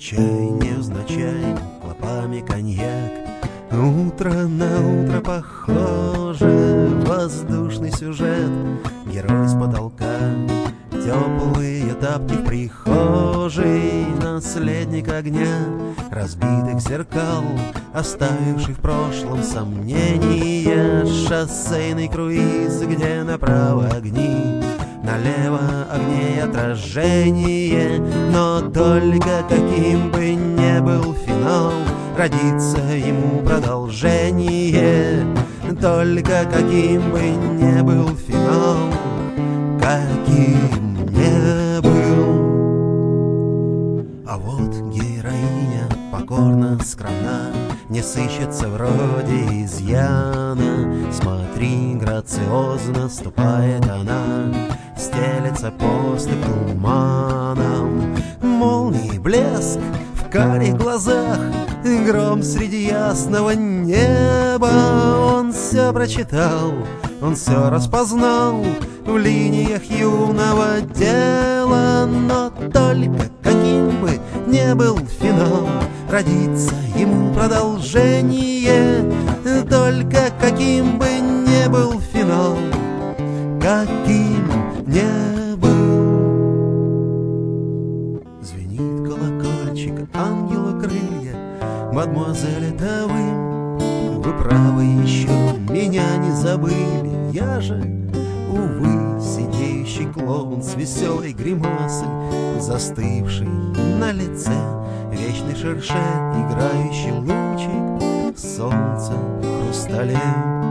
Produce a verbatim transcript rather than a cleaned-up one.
чай невзначай, клопами коньяк. Утро на утро похоже, воздушный сюжет, герой с потолка. Теплые тапки в прихожей, наследник огня, разбитых зеркал, оставивший в прошлом сомнения. Шоссейный круиз, где направо огни, налево огней отражение. Но только каким бы ни был финал, родится ему продолжение. Только каким бы ни был финал, каким не был. А вот героиня покорно, скромна, не сыщется вроде изъяна. Смотри, грациозно ступает она, стелется по стыку туманом. Молнии блеск в карих глазах, гром среди ясного неба. Он все прочитал, он все распознал в линиях юного дела. Но только каким бы ни был финал, родится ему продолжение. Только каким бы ни был финал, каким не был. Звенит колокольчик, ангелу крылья, мадемуазель, это вы, вы правы, еще меня не забыли. Я же, увы, сидеющий клоун с веселой гримасой, застывший на лице, вечный шерше, играющий лучик в солнце в хрустале.